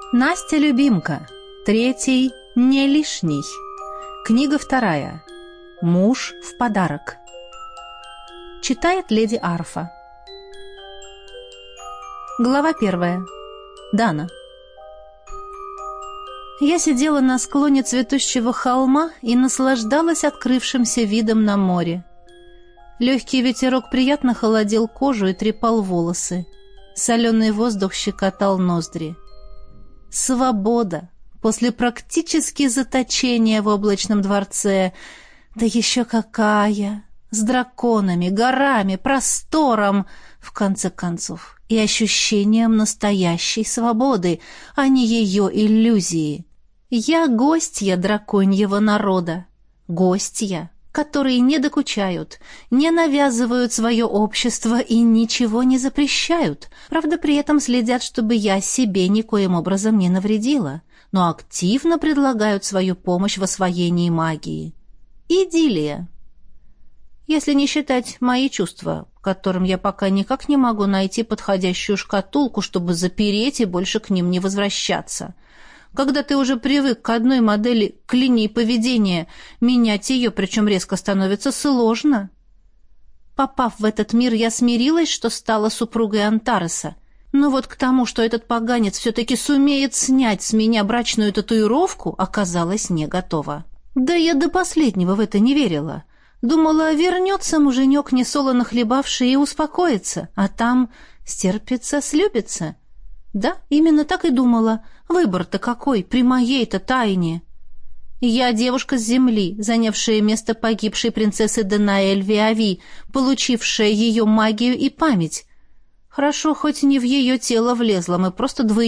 Настя любимка. Третий не лишний. Книга вторая. Муж в подарок. Читает леди Арфа. Глава первая. Дана. Я сидела на склоне цветущего холма и наслаждалась открывшимся видом на море. Легкий ветерок приятно холодил кожу и трепал волосы. Соленый воздух щекотал ноздри. Свобода после практически заточения в облачном дворце. Да еще какая! С драконами, горами, простором, в конце концов, и ощущением настоящей свободы, а не ее иллюзии. Я гостья драконьего народа. Гостья, которые не докучают, не навязывают свое общество и ничего не запрещают. Правда, при этом следят, чтобы я себе никоим образом не навредила, но активно предлагают свою помощь в освоении магии. Идиллия. Если не считать мои чувства, которым я пока никак не могу найти подходящую шкатулку, чтобы запереть и больше к ним не возвращаться. Когда ты уже привык к одной модели к линии поведения, менять ее, причем резко, становится сложно. Попав в этот мир, я смирилась, что стала супругой Антареса. Но вот к тому, что этот поганец все-таки сумеет снять с меня брачную татуировку, оказалась не готова. Да я до последнего в это не верила. Думала, вернется муженек, несолоно хлебавший, и успокоится, а там стерпится, слюбится. Да, именно так и думала. Выбор-то какой при моей-то тайне. Я девушка с земли, занявшая место погибшей принцессы Данаэль Виави, получившая ее магию и память. Хорошо, хоть не в ее тело влезла, мы просто двойники.